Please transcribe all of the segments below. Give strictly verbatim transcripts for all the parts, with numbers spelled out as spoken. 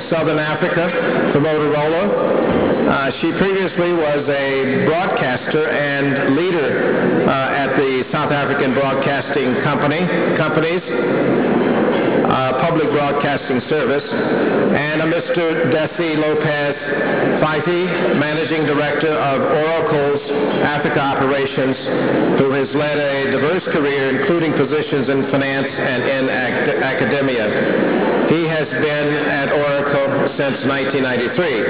Southern Africa for Motorola. Uh, she previously was a broadcaster and leader uh, at the South African Broadcasting Company, companies, uh, Public Broadcasting Service, and a Mister Desi Lopez Fife, Managing Director of Oracle's Africa Operations, who has led a diverse career, including positions in finance and in ac academia. He has been at Oracle since nineteen ninety-three.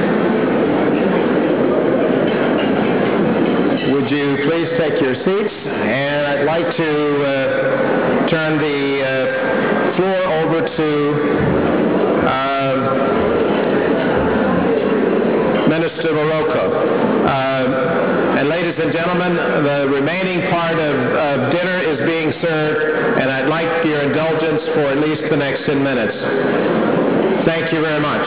Would you please take your seats? And I'd like to uh, turn the uh, floor over to uh, Minister Morocco. Uh, and ladies and gentlemen, the remaining part of, of dinner is being served, and I'd like your indulgence for at least the next ten minutes. Thank you very much.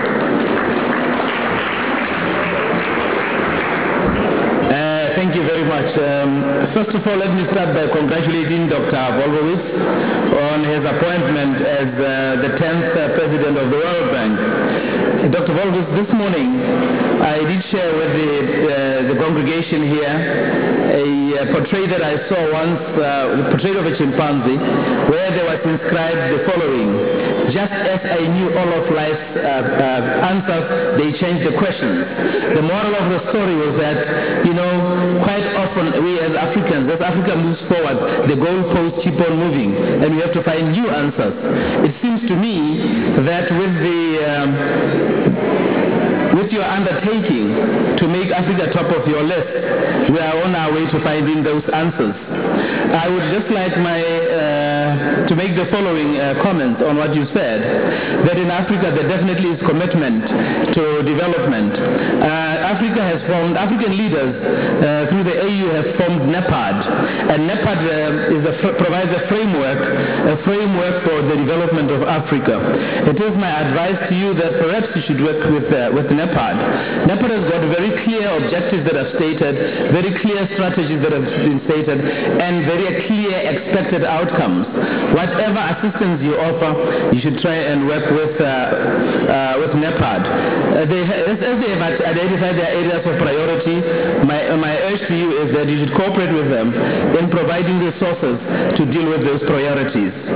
Thank you very much. Um, first of all, let me start by congratulating Doctor Wolfowitz on his appointment as uh, the tenth uh, President of the World Bank. Doctor Wolfowitz, this morning I did share with the, uh, the congregation here a, a portrait that I saw once, uh, the portrait of a chimpanzee, where there was inscribed the following: just as I knew all of life's uh, uh, answers, they changed the questions. The moral of the story was that, you know, quite often we as Africans, as Africa moves forward, the goalposts keep on moving and we have to find new answers. It seems to me that with the um, with your undertaking to make Africa top of your list, we are on our way to finding those answers. I would just like my uh, to make the following uh, comments on what you said, that in Africa there definitely is commitment to development. Uh, Africa has formed, African leaders uh, through the A U have formed NEPAD, and NEPAD uh, is a provides a framework, a framework for the development of Africa. It is my advice to you that perhaps you should work with, uh, with NEPAD. NEPAD has got very clear objectives that have stated, very clear strategies that have been stated, and very clear expected outcomes. Whatever assistance you offer, you should try and work with, uh, uh, with NEPAD. Uh, they, as, as they have identified their areas of priority, my, my urge to you is that you should cooperate with them in providing resources to deal with those priorities.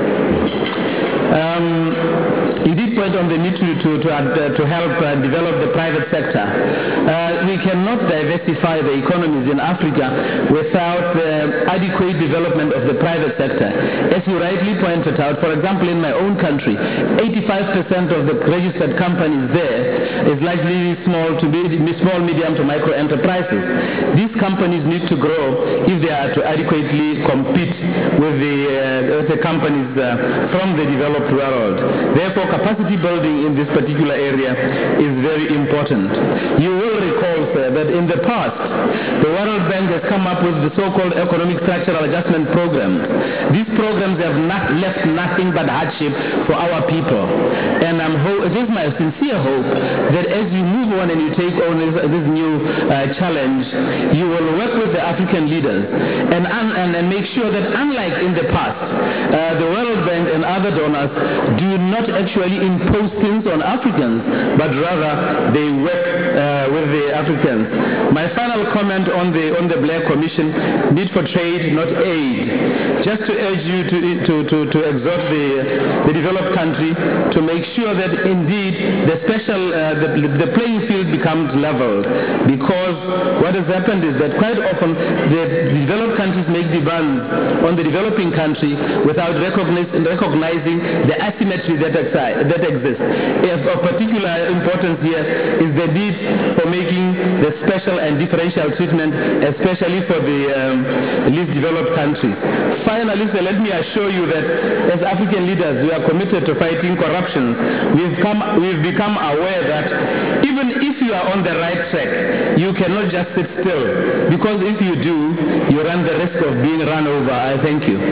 Um, you did point on the need to, to, to, uh, to help uh, develop the private sector. Uh, we cannot diversify the economies in Africa without the adequate development of the private sector. As you rightly pointed out, for example, in my own country, eighty-five percent of the registered companies there is largely small to be, small, medium to micro enterprises. These companies need to grow if they are to adequately compete with the, uh, with the companies uh, from the developed world. Therefore, capacity building in this particular area is very important. You will recall, sir, that in the past, the World Bank has come up with the so-called economic structural adjustment programs. These programs have not left nothing but hardship for our people. And I'm it is my sincere hope that as you move on and you take on this, this new uh, challenge, you will work with the African leaders and, and, and make sure that, unlike in the past, uh, the World Bank and other donors do not actually impose things on Africans, but rather they work uh, with the Africans. My final comment on the on the Blair Commission: need for trade, not aid. Just to urge you to to to, to exhort the the developed country to make sure that indeed the special uh, the, the playing field becomes leveled, because what has happened is that quite often the developed countries make demands on the developing country without recognizing recognizing the asymmetry that, that exists. Of particular importance here is the need for making the special and differential treatment, especially for the um, least developed countries. Finally, sir, let me assure you that as African leaders, we are committed to fighting corruptions. We've, come, we've become aware that even if you are on the right track, you cannot just sit still, because if you do, you run the risk of being run over. I thank you.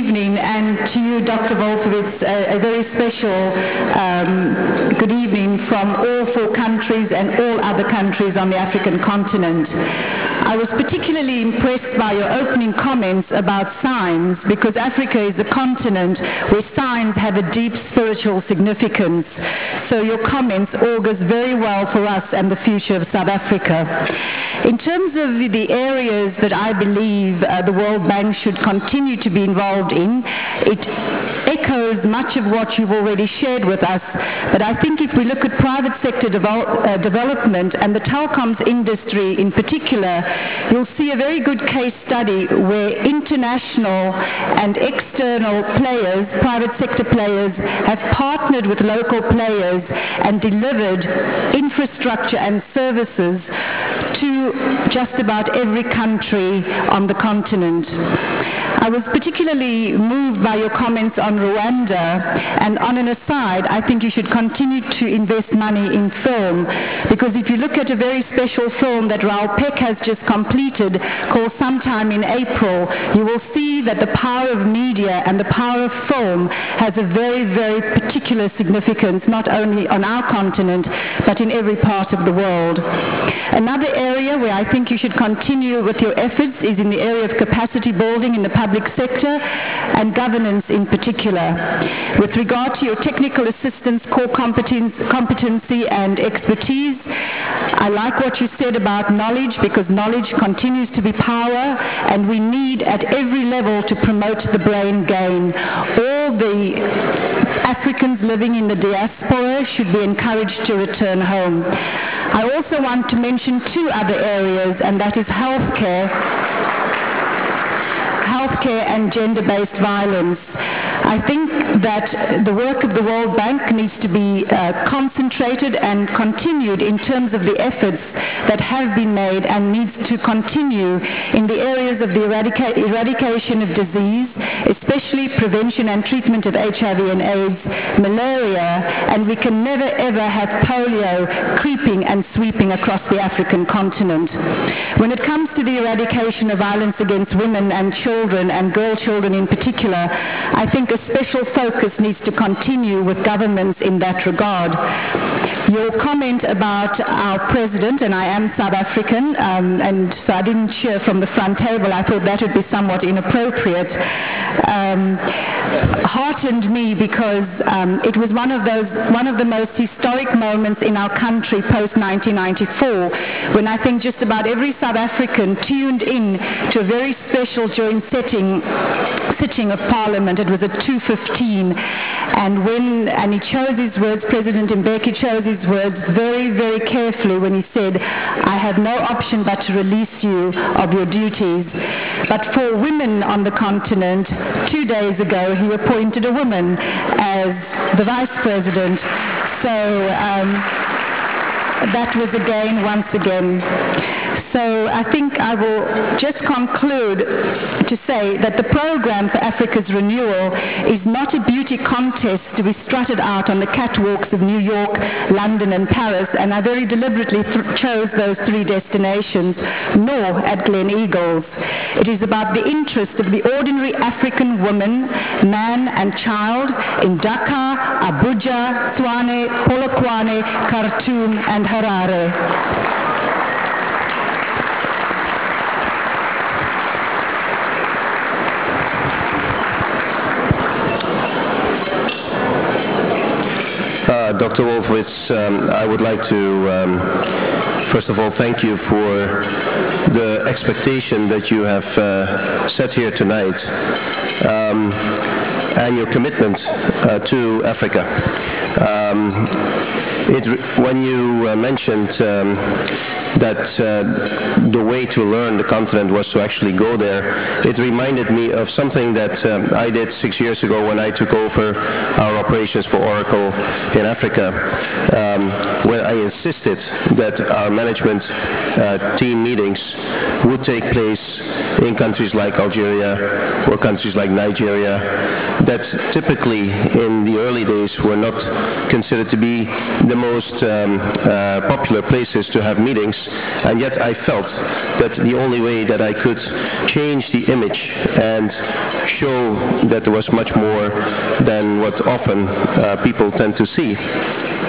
To you, Doctor Wolfowitz, a, a very special um, good evening from from all four countries and all other countries on the African continent. I was particularly impressed by your opening comments about signs, because Africa is a continent where signs have a deep spiritual significance. So your comments augurs very well for us and the future of South Africa. In terms of the areas that I believe uh, the World Bank should continue to be involved in, it echoes much of what you've already shared with us, but I think if we look at private sector devel uh, development and the telecoms industry in particular, you'll see a very good case study where international and external players, private sector players, have partnered with local players and delivered infrastructure and services to just about every country on the continent. I was particularly moved by your comments on Rwanda, and on an aside, I think you should continue to invest money in film, because if you look at a very special film that Raoul Peck has just completed called Sometime in April, you will see that the power of media and the power of film has a very, very particular significance, not only on our continent, but in every part of the world. Another area where I think you should continue with your efforts is in the area of capacity building in the public sector and governance in particular. With regard to your technical assistance, core competence, competency and expertise, I like what you said about knowledge, because knowledge continues to be power, and we need at every level to promote the brain gain. All the Africans living in the diaspora should be encouraged to return home. I also want to mention two other areas, and that is healthcare, healthcare and gender-based violence. I think that the work of the World Bank needs to be uh, concentrated and continued in terms of the efforts that have been made and needs to continue in the areas of the eradica eradication of disease, especially prevention and treatment of H I V and AIDS, malaria, and we can never ever have polio creeping and sweeping across the African continent. When it comes to the eradication of violence against women and children, and girl children in particular, I think a special focus needs to continue with governments in that regard. Your comment about our president, and I am South African, um, and so I didn't cheer from the front table. I thought that would be somewhat inappropriate. Um, heartened me because um, it was one of those, one of the most historic moments in our country post nineteen ninety-four, when I think just about every South African tuned in to a very special joint setting, sitting of Parliament. It was at two fifteen, and when and he chose his words. President Mbeki chose his words very, very carefully when he said, "I have no option but to release you of your duties." But for women on the continent, two days ago he appointed a woman as the vice president. So um, that was again, once again. So I think I will just conclude to say that the program for Africa's renewal is not a beauty contest to be strutted out on the catwalks of New York, London and Paris, and I very deliberately chose those three destinations, nor at Glen Eagles. It is about the interest of the ordinary African woman, man and child in Dhaka, Abuja, Tshwane, Polokwane, Khartoum and Harare. Uh, Doctor Wolfowitz, um, I would like to, um, first of all, thank you for the expectation that you have uh, set here tonight um, and your commitment uh, to Africa. Um, it, when you uh, mentioned um, that uh, the way to learn the continent was to actually go there, it reminded me of something that um, I did six years ago when I took over our operations for Oracle in Africa, um, when I insisted that our management uh, team meetings would take place in countries like Algeria or countries like Nigeria that typically in the early days were not considered to be the most um, uh, popular places to have meetings, and yet I felt that the only way that I could change the image and show that there was much more than what often uh, people tend to see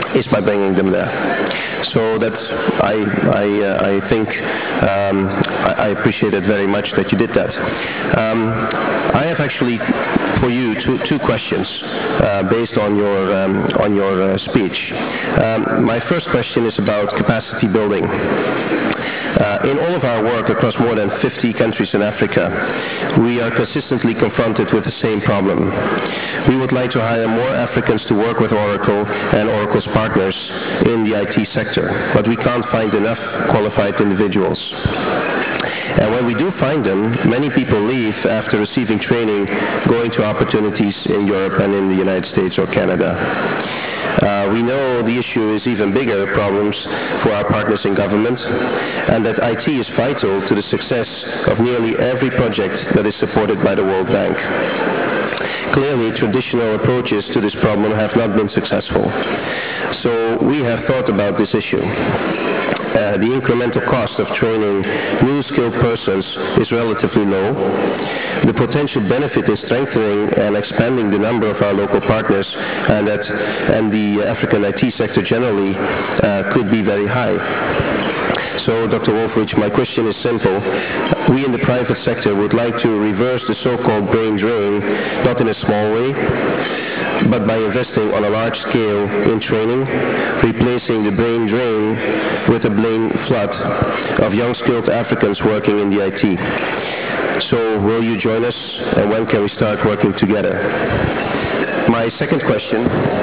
is by bringing them there. So that I, I, uh, I think um, I, I appreciate it very much that you did that. Um, I have actually for you two, two questions uh, based on your, um, on your uh, speech. Um, my first question is about capacity building. Uh, in all of our work across more than fifty countries in Africa, we are consistently confronted with the same problem. We would like to hire more Africans to work with Oracle and Oracle's partners in the I T sector, but we can't find enough qualified individuals. And when we do find them, many people leave after receiving training, going to opportunities in Europe and in the United States or Canada. Uh, we know the issue is even bigger problems for our partners in government, and that I T is vital to the success of nearly every project that is supported by the World Bank. Clearly, traditional approaches to this problem have not been successful. So we have thought about this issue. Uh, the incremental cost of training new skilled persons is relatively low. The potential benefit in strengthening and expanding the number of our local partners and, that, and the African I T sector generally uh, could be very high. So, Doctor Wolfowitz, my question is simple. We in the private sector would like to reverse the so-called brain drain, not in a small way, but by investing on a large scale in training, replacing the brain drain with a brain flood of young skilled Africans working in the I T. So will you join us, and when can we start working together? My second question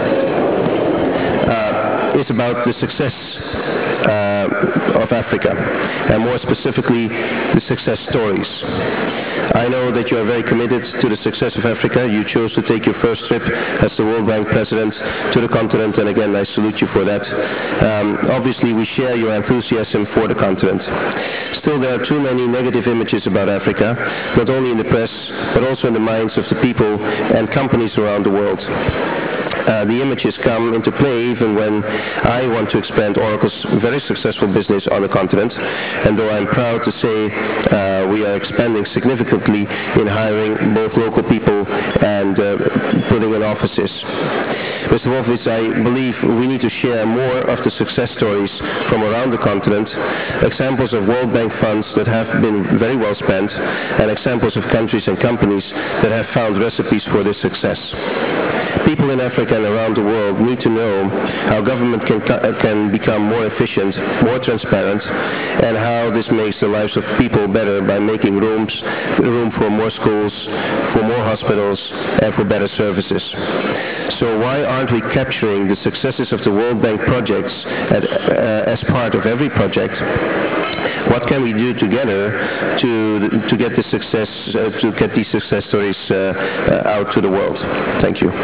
uh, is about the success uh, of Africa, and more specifically, the success stories. I know that you are very committed to the success of Africa. You chose to take your first trip as the World Bank president to the continent, and again, I salute you for that. Um, obviously, we share your enthusiasm for the continent. Still, there are too many negative images about Africa, not only in the press, but also in the minds of the people and companies around the world. Uh, the images come into play even when I want to expand Oracle's very successful business on the continent. And though I'm proud to say uh, we are expanding significantly in hiring both local people and uh, putting in offices. Mister Wolfowitz, I believe we need to share more of the success stories from around the continent, examples of World Bank funds that have been very well spent, and examples of countries and companies that have found recipes for this success. People in Africa and around the world need to know how government can, can become more efficient, more transparent, and how this makes the lives of people better by making rooms, room for more schools, for more hospitals, and for better services. So why aren't we capturing the successes of the World Bank projects at, uh, as part of every project? What can we do together to to get the success uh, to get these success stories uh, uh, out to the world? Thank you.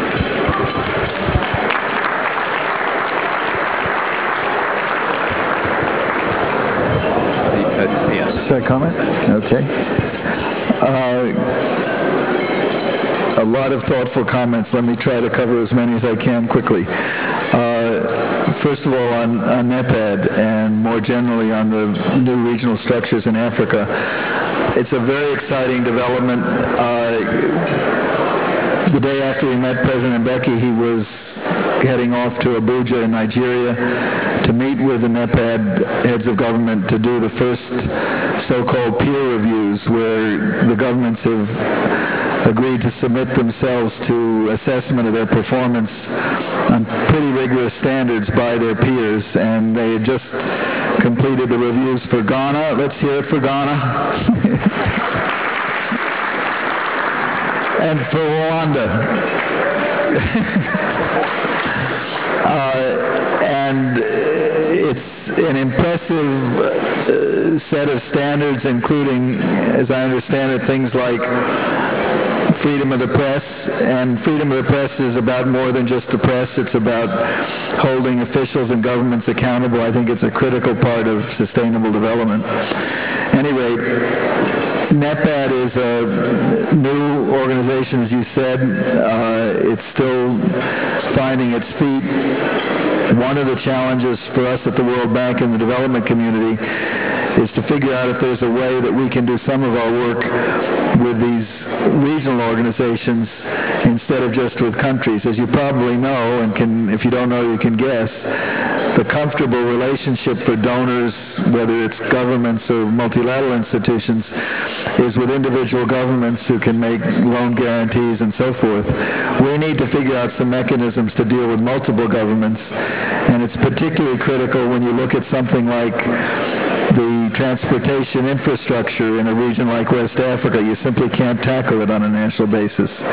Should I comment? Okay. Uh, a lot of thoughtful comments. Let me try to cover as many as I can quickly. Uh, first of all, on, on NEPAD and more generally on the new regional structures in Africa, it's a very exciting development. Uh, the day after we met President Mbeki, he was heading off to Abuja in Nigeria to meet with the NEPAD heads of government to do the first so-called peer reviews where the governments have agreed to submit themselves to assessment of their performance on pretty rigorous standards by their peers, and they had just completed the reviews for Ghana. Let's hear it for Ghana. And for Rwanda. uh, and it's an impressive uh, set of standards, including, as I understand it, things like freedom of the press, and freedom of the press is about more than just the press. It's about holding officials and governments accountable. I think it's a critical part of sustainable development. Anyway, NEPAD is a new organization, as you said. Uh, it's still finding its feet. One of the challenges for us at the World Bank and the development community is to figure out if there's a way that we can do some of our work with these regional organizations instead of just with countries. As you probably know, and can, if you don't know, you can guess, the comfortable relationship for donors, whether it's governments or multilateral institutions, is with individual governments who can make loan guarantees and so forth. We need to figure out some mechanisms to deal with multiple governments, and it's particularly critical when you look at something like the transportation infrastructure in a region like West Africa. You simply can't tackle it on a national basis.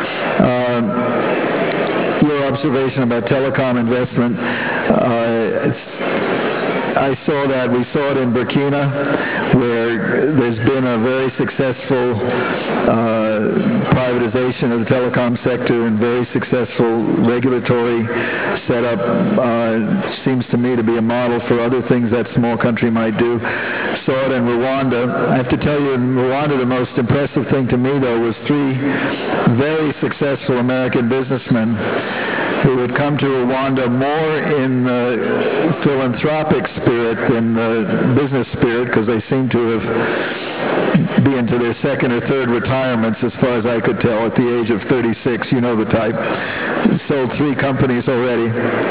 Um, your observation about telecom investment, uh, it's, I saw that. We saw it in Burkina, where there's been a very successful uh, privatization of the telecom sector and very successful regulatory setup. Uh, seems to me to be a model for other things that small country might do. Saw it in Rwanda. I have to tell you, in Rwanda, the most impressive thing to me, though, was three very successful American businessmen who had come to Rwanda more in the philanthropic spirit than the business spirit, because they seem to have been into their second or third retirements, as far as I could tell, at the age of thirty-six. You know the type. Sold three companies already.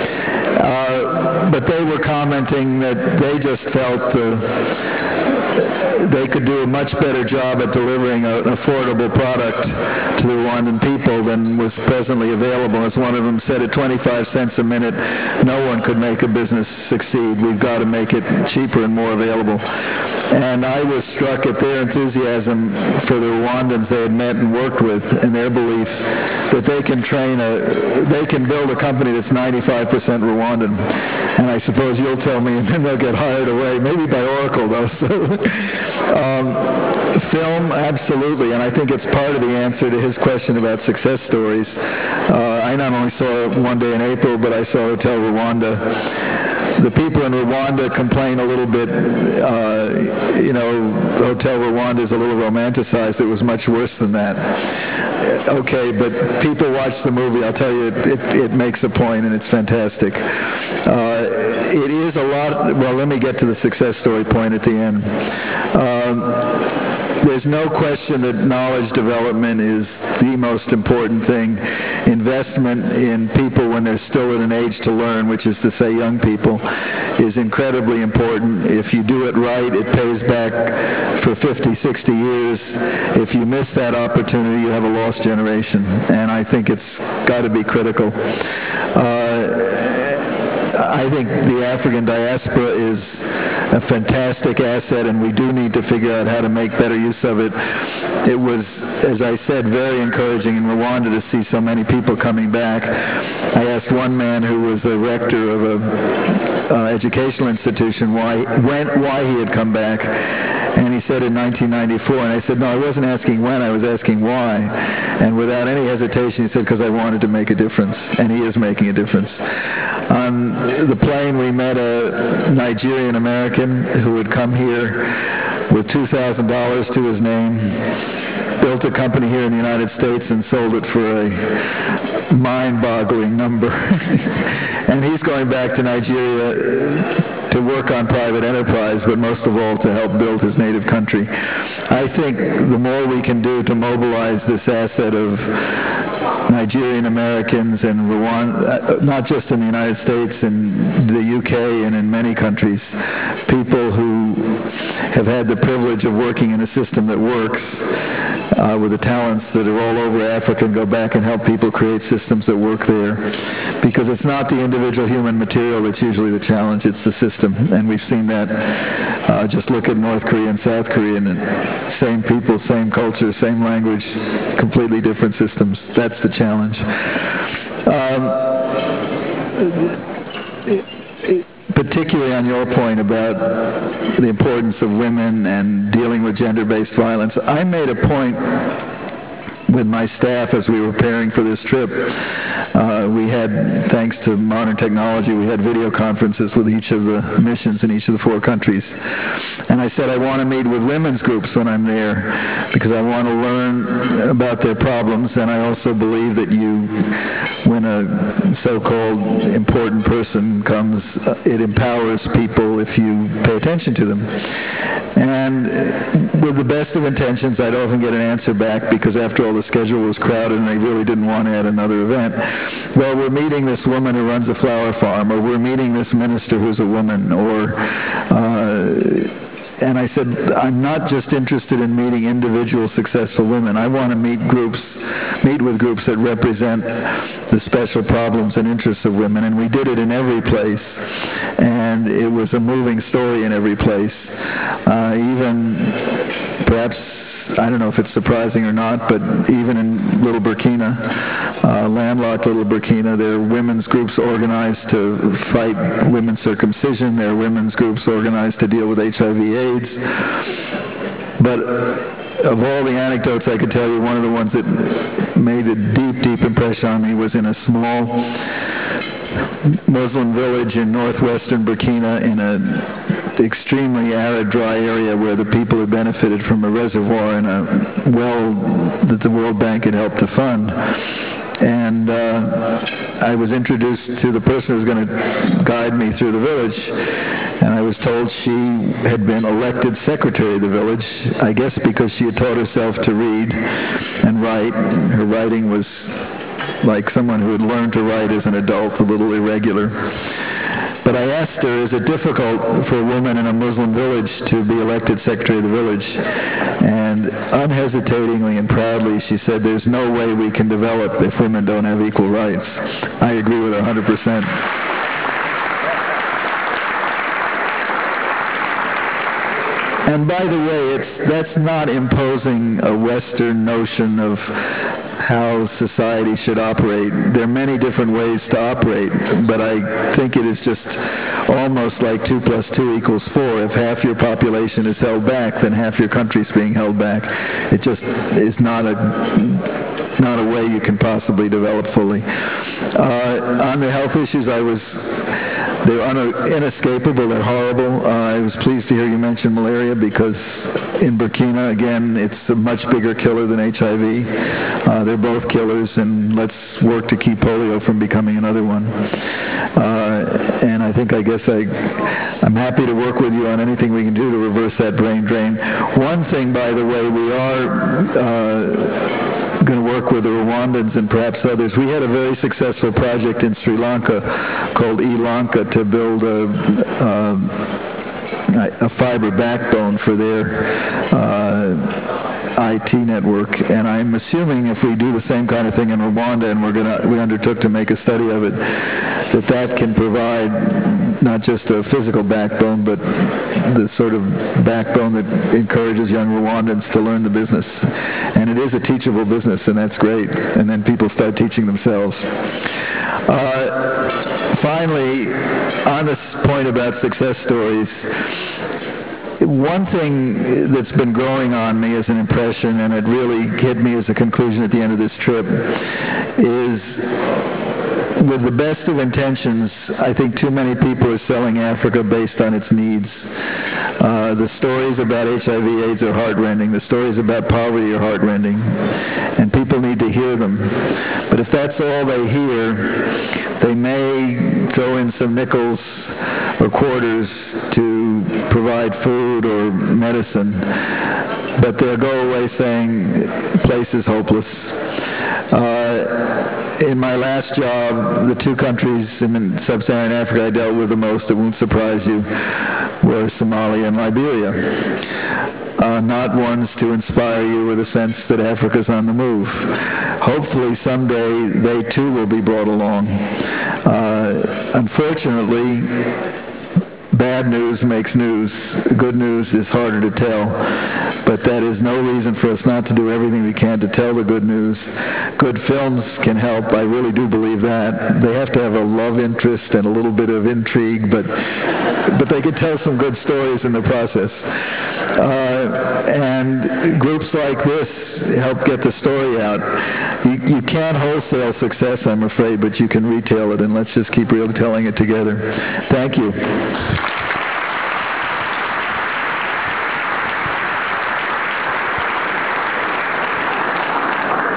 Uh, but they were commenting that they just felt uh, they could do a much better job at delivering an affordable product to the Rwandan people than was presently available. As one of them said, at twenty-five cents a minute, no one could make a business succeed. We've got to make it cheaper and more available. And I was struck at their enthusiasm for the Rwandans they had met and worked with, and their belief that they can train a, they can build a company that's ninety-five percent Rwandan. And I suppose you'll tell me, and then they'll get hired away, maybe by Oracle, though. So, um, film, absolutely, and I think it's part of the answer to his question about success stories. Uh, I not only saw One Day in April, but I saw Hotel Rwanda. The people in Rwanda complain a little bit, uh, you know, Hotel Rwanda is a little romanticized. It was much worse than that. Okay, but people watch the movie. I'll tell you, it, it, it makes a point, and it's fantastic. Uh, it is a lot. Well, let me get to the success story point at the end. Um, There's no question that knowledge development is the most important thing. Investment in people when they're still at an age to learn, which is to say young people, is incredibly important. If you do it right, it pays back for fifty, sixty years. If you miss that opportunity, you have a lost generation. And I think it's got to be critical. Uh, I think the African diaspora is a fantastic asset, and we do need to figure out how to make better use of it. It was, as I said, very encouraging in Rwanda to see so many people coming back. I asked one man who was a rector of an uh, educational institution why, when, why he had come back. And he said in nineteen ninety-four, and I said, no, I wasn't asking when, I was asking why. And without any hesitation, he said, because I wanted to make a difference, and he is making a difference. On the plane, we met a Nigerian American who had come here with two thousand dollars to his name, built a company here in the United States and sold it for a mind-boggling number. And he's going back to Nigeria to work on private enterprise, but most of all to help build his native country. I think the more we can do to mobilize this asset of Nigerian Americans and Rwanda, not just in the United States, in the U K and in many countries, people who have had the privilege of working in a system that works, uh, with the talents that are all over Africa, and go back and help people create systems that work there. Because it's not the individual human material that's usually the challenge, it's the system. And we've seen that. Uh, just look at North Korea and South Korea, and same people, same culture, same language, completely different systems. That's the challenge. Um, particularly on your point about the importance of women and dealing with gender-based violence, I made a point with my staff as we were preparing for this trip. Uh, we had, thanks to modern technology, we had video conferences with each of the missions in each of the four countries. And I said I want to meet with women's groups when I'm there because I want to learn about their problems, and I also believe that you, when a so-called important person comes, uh, it empowers people if you pay attention to them. And with the best of intentions, I'd often get an answer back because after all the schedule was crowded and they really didn't want to add another event. Well, we're meeting this woman who runs a flower farm, or we're meeting this minister who's a woman, or uh, and I said, I'm not just interested in meeting individual successful women. I want to meet groups, meet with groups that represent the special problems and interests of women. And we did it in every place. And it was a moving story in every place. Uh, even perhaps, I don't know if it's surprising or not, but even in Little Burkina, uh, landlocked Little Burkina, there are women's groups organized to fight women's circumcision. There are women's groups organized to deal with H I V AIDS. But of all the anecdotes I could tell you, one of the ones that made a deep, deep impression on me was in a small Muslim village in northwestern Burkina, in an extremely arid, dry area where the people had benefited from a reservoir and a well that the World Bank had helped to fund. And uh, I was introduced to the person who was going to guide me through the village, and I was told she had been elected secretary of the village, I guess because she had taught herself to read and write. Her writing was like someone who had learned to write as an adult, a little irregular. But I asked her, is it difficult for a woman in a Muslim village to be elected secretary of the village? And unhesitatingly and proudly, she said, there's no way we can develop if women don't have equal rights. I agree with her one hundred percent. And by the way, it's, that's not imposing a Western notion of how society should operate. There are many different ways to operate, but I think it is just almost like two plus two equals four. If half your population is held back, then half your country's being held back. It just is not a not a way you can possibly develop fully. Uh, on the health issues, I was they're un- inescapable, they're horrible. Uh, I was pleased to hear you mention malaria because in Burkina, again, it's a much bigger killer than H I V. Uh, they're both killers, and let's work to keep polio from becoming another one. Uh, and I think, I guess I, I'm happy to work with you on anything we can do to reverse that brain drain. One thing, by the way, we are uh, going to work with the Rwandans and perhaps others. We had a very successful project in Sri Lanka called E-Lanka to build a, a, a fiber backbone for their uh, I T network. And I'm assuming if we do the same kind of thing in Rwanda, and we're gonna, we undertook to make a study of it, that that can provide not just a physical backbone, but the sort of backbone that encourages young Rwandans to learn the business. And it is a teachable business, and that's great. And then people start teaching themselves. Uh, finally, on this point about success stories, one thing that's been growing on me as an impression, and it really hit me as a conclusion at the end of this trip, is with the best of intentions, I think too many people are selling Africa based on its needs. Uh, the stories about H I V AIDS are heartrending. The stories about poverty are heartrending. And people need to hear them. But if that's all they hear, they may throw in some nickels or quarters to provide food or medicine. But they'll go away saying, place is hopeless. Uh, in my last job, the two countries in sub-Saharan Africa I dealt with the most, it won't surprise you, were Somalia and Liberia. Uh, not ones to inspire you with a sense that Africa's on the move. Hopefully someday they too will be brought along. Uh, unfortunately, bad news makes news. Good news is harder to tell. But that is no reason for us not to do everything we can to tell the good news. Good films can help. I really do believe that. They have to have a love interest and a little bit of intrigue, but but they can tell some good stories in the process. Uh, and groups like this help get the story out. You, you can't wholesale success, I'm afraid, but you can retail it, and let's just keep really telling it together. Thank you.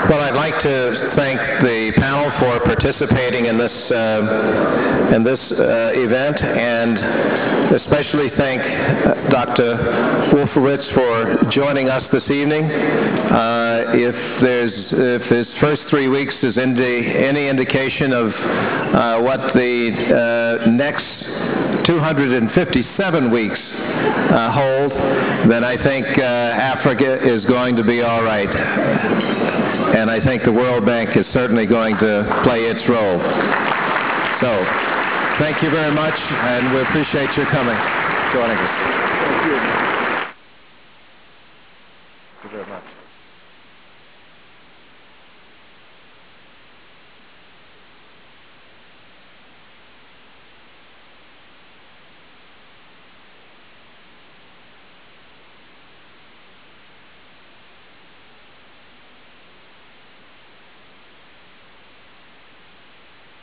Well, I'd like to thank the panel for participating in this uh, in this uh, event, and especially thank uh, Doctor Wolfowitz for joining us this evening. Uh, if there's if his first three weeks is indi any indication of uh, what the uh, next two hundred fifty-seven weeks uh, hold, then I think uh, Africa is going to be all right. And I think the World Bank is certainly going to play its role. So, thank you very much, and we appreciate your coming, joining us. Thank you.